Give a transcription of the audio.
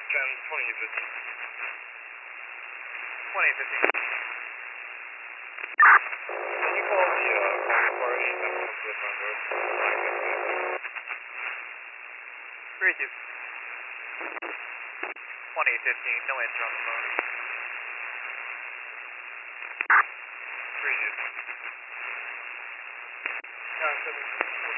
10, 2015. 2015. Can you call the call party that comes to the front door? 32. 2015, no answer on the phone. 32. 7.